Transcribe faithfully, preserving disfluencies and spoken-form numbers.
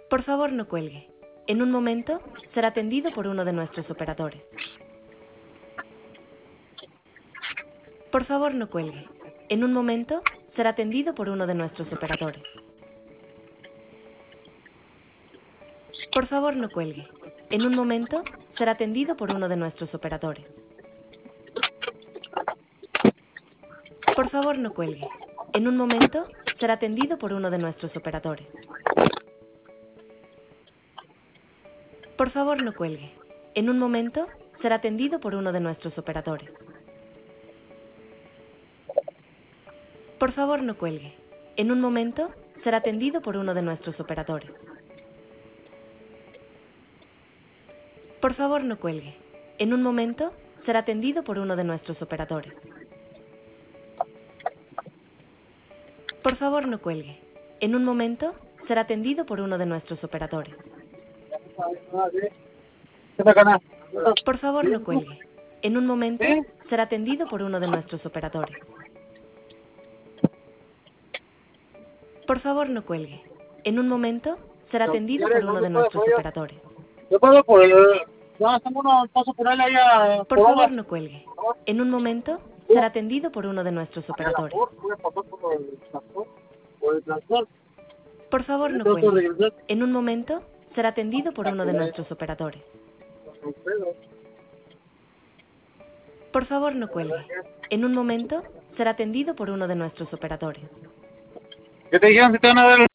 Por favor, no cuelgue. En un momento, será atendido por uno de nuestros operadores. Por favor, no cuelgue. En un momento, será atendido por uno de nuestros operadores. Por favor, no cuelgue. En un momento, será atendido por uno de nuestros operadores. Por favor, no cuelgue. En un momento, será atendido por uno de nuestros operadores. Por favor, no cuelgue. En un momento, será atendido por uno de nuestros operadores. Por favor, no cuelgue. En un momento, será atendido por uno de nuestros operadores. Por favor, no cuelgue. En un momento, será atendido por uno de nuestros operadores. Por favor, no cuelgue. En un momento, será atendido por uno de nuestros operadores. Por favor, no cuelgue. En un momento, será atendido por uno de nuestros operadores. Por favor, no cuelgue. En un momento, será atendido por uno de nuestros operadores. Yo paso por el... Ya hacemos uno, paso por él allá. Por favor, no cuelgue. En un momento, será atendido por uno de nuestros operadores. Voy a pasar por el transporte. Por el transporte. Por favor, no cuelgue. En un momento, será atendido por uno de nuestros operadores. Por favor, no cuelgue. En un momento, será atendido por uno de nuestros operadores. ¿Qué te dijeron si te van a dar?